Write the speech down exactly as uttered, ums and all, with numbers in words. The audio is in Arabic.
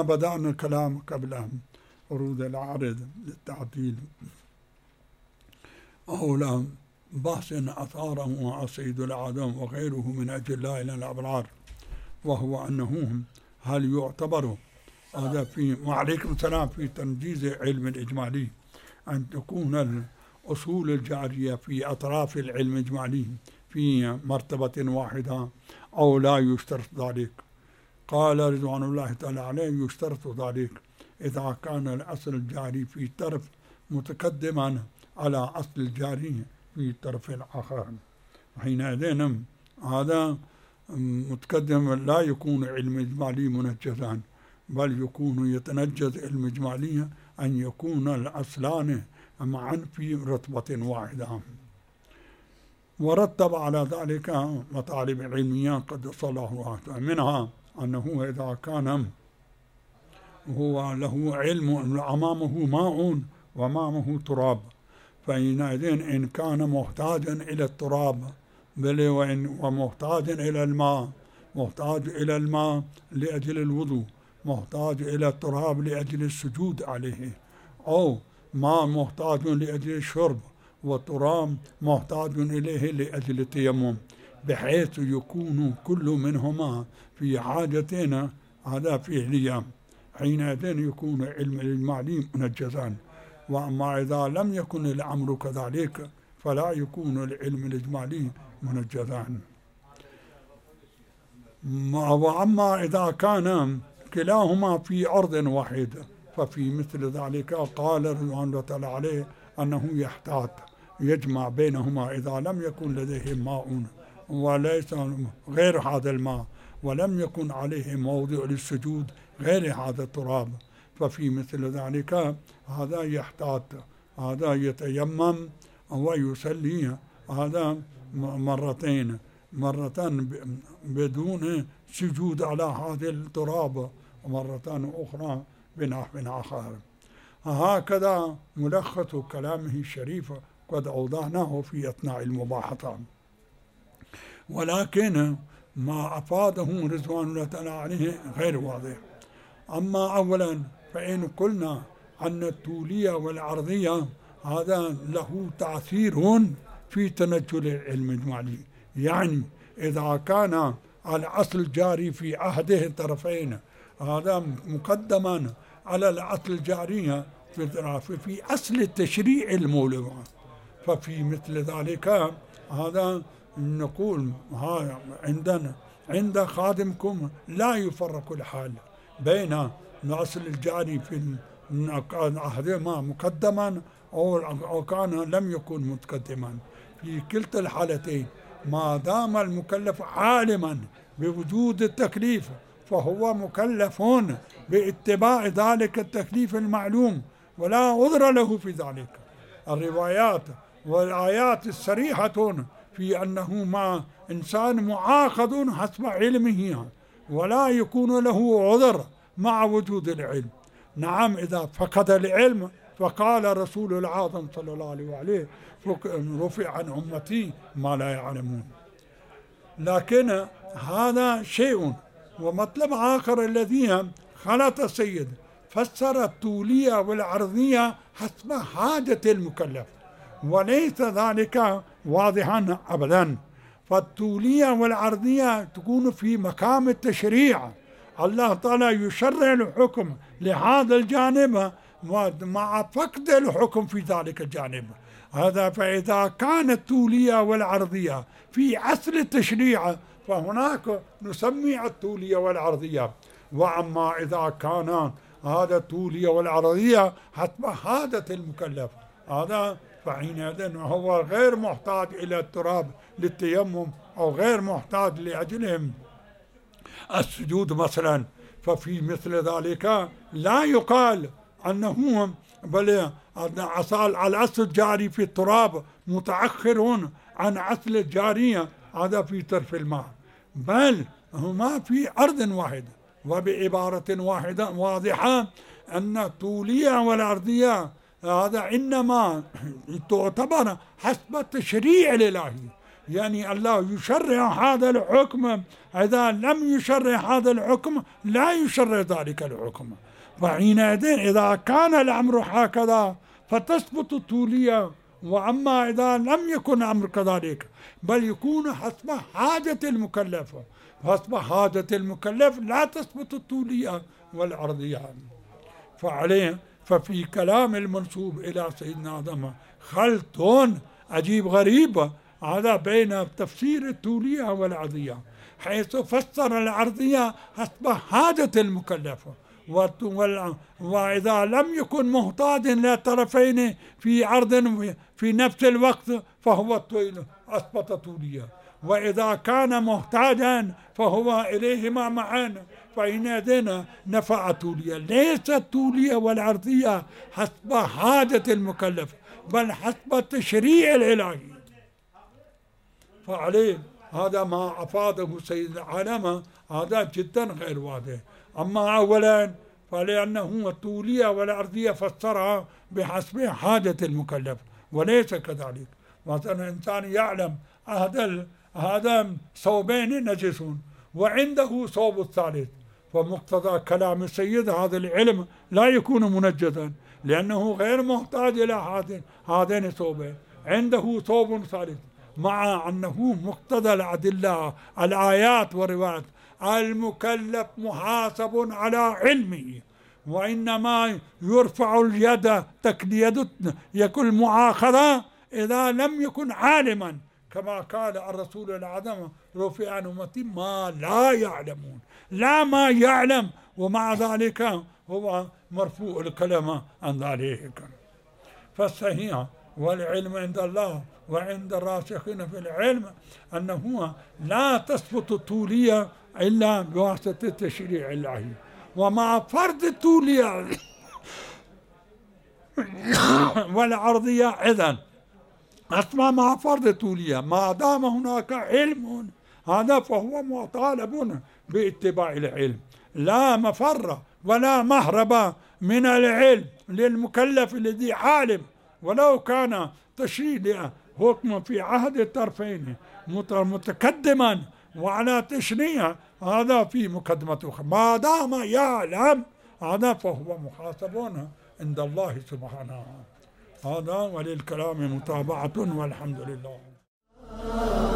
كنا بدأنا الكلام قبل ورود العارض للتعطيل أولى بحث أثاره سيد الأعظم وغيره من أجل لا إلى الأبرار، وهو أنه هل يعتبر هذا في وعليكم السلام في تنجيز علم الإجمالي أن تكون الأصول الجارية في أطراف العلم الإجمالي في مرتبة واحدة أو لا يشترط ذلك؟ قال رضوان الله تعالى عليه يشترط ذلك إذا كان الأصل الجاري في طرف متقدما على أصل الجاري في الطرف الآخر، حينئذ هذا متقدم لا يكون علم إجمالي منجزا، بل يكون يتنجز علم إجمالي أن يكون الأصلان معا في رتبة واحدة. ورتب على ذلك مطالب علمية قد صلاه منها أنه إذا كان هو له علم أمامه ماء وأمامه تراب، فحينئذ إن كان محتاجا إلى التراب بل ومحتاج إلى الماء، محتاج إلى الماء لأجل الوضوء، محتاج إلى التراب لأجل السجود عليه، أو ماء محتاج لأجل الشرب والتراب محتاج إليه لأجل التيمم، بحيث يكون كل منهما في حاجتين هذا فعليا، حينئذ يكون علم الإجمالي منجزا. وأما إذا لم يكن الأمر كذلك فلا يكون العلم الإجمالي منجزا. وأما إذا كان كلاهما في أرض واحدة ففي مثل ذلك قال رضوان الله تعالى عليه أنه يحتاط يجمع بينهما إذا لم يكن لديه ماء وليس غير هذا الماء ولم يكن عليه موضع للسجود غير هذا التراب، ففي مثل ذلك هذا يحتاط، هذا يتيمم ويصلي هذا مرتين، مرة بدون سجود على هذا التراب ومرة أخرى بنحو آخر. هكذا ملخص كلامه الشريف قد أوضحناه في أثناء المباحثة، ولكن ما أفاده رضوان الله تعالى عليه غير واضح. أما أولا فإن قلنا أن الطولية والعرضية هذا له تأثير في تنجل العلم الإجمالي، يعني إذا كان الأصل الجاري في أحده الطرفين هذا مقدما على الأصل الجاري في, في أصل التشريع المولوي، ففي مثل ذلك هذا نقول عندنا عند خادمكم لا يفرق الحال بين الأصل الجاري في أحدهما مقدما أو كان لم يكن متقدما، في كلتا الحالتين ما دام المكلف عالما بوجود التكليف فهو مكلف باتباع ذلك التكليف المعلوم ولا عذر له في ذلك. الروايات والآيات الصريحة في أنه ما إنسان معاقد حسب علمه ولا يكون له عذر مع وجود العلم. نعم إذا فقد العلم فقال رسول العظم صلى الله عليه وآله رفع عن أمتي ما لا يعلمون. لكن هذا شيء. ومطلب آخر الذي خلط السيد فسر الطولية والعرضية حسب حاجة المكلف، وليس ذلك واضحا أبدا. فالطولية والعرضية تكون في مقام التشريع، الله تعالى يشرع الحكم لهذا الجانب مع فقد الحكم في ذلك الجانب هذا. فإذا كانت الطولية والعرضية في أصل التشريع فهناك نسمي الطولية والعرضية. وأما إذا كان هذا الطولية والعرضية حسب حاجة المكلف هذا فحينئذ هو غير محتاج إلى التراب للتيمم أو غير محتاج لأجلهم السجود مثلا، ففي مثل ذلك لا يقال أنه بل الأصل الجاري في التراب متأخر عن أصل الجارية هذا في طرف الماء، بل هما في أرض واحدة. وبعبارة واحدة واضحة أن الطولية والعرضية هذا إنما تعتبر حسب التشريع الإلهي، يعني الله يشرع هذا الحكم، إذا لم يشرع هذا الحكم لا يشرع ذلك الحكم. فحينئذ إذا كان الأمر هكذا فتثبت الطولية، وأما إذا لم يكن الأمر كذلك بل يكون حسب حاجة المكلف، حسب حاجة المكلف لا تثبت الطولية والعرضية. فعليه ففي كلام المنسوب إلى سيدنا آدم خلط عجيب غريب هذا بين تفسير الطولية والعرضية، حيث فسر العرضية حسب حاجة المكلف، وإذا لم يكن محتاجا لطرفين في عرض في نفس الوقت فهو الطويل أثبت طولية، وإذا كان محتاجا فهو إليهما معا فإنذ نفع الطولية. ليس الطولية والعرضية حسب حاجة المكلف بل حسب التشريع الإلهي. فعليه هذا ما أفاده سيد العالم هذا جدا غير واضح. أما أولا فلأنه الطولية والعرضية فسرها بحسب حاجة المكلف وليس كذلك. مثلا الإنسان يعلم هذا هذا ثوبين نجس وعنده ثوب الثالث، فمقتضى كلام السيد هذا العلم لا يكون منجزا لأنه غير محتاج إلى هذين الثوبين، عنده ثوب ثالث، مع أنه مقتضى الأدلة الآيات والروايات المكلف محاسب على علمه، وإنما يرفع اليد تكليد يكون مؤاخذة إذا لم يكن عالما، كما قال الرسول العظيم رفع عن أمتي ما لا يعلمون، لا ما يعلم ومع ذلك هو مرفوع الكلام عن ذلك. فالصحيح والعلم عند الله وعند الراسخين في العلم أنه لا تثبت الطولية إلا بواسطة التشريع الإلهي، ومع فرض الطولية والعرضية إذن أسمى مع فرض الطولية ما دام هناك علم هذا فهو مطالب باتباع العلم، لا مفر ولا مهرب من العلم للمكلف الذي عالم، ولو كان تشريع حكم في عهد الطرفين متقدما وعلى تشريع هذا في مقدمته، ما دام يعلم هذا فهو محاسب عند الله سبحانه. هذا وللكلام متابعة والحمد لله.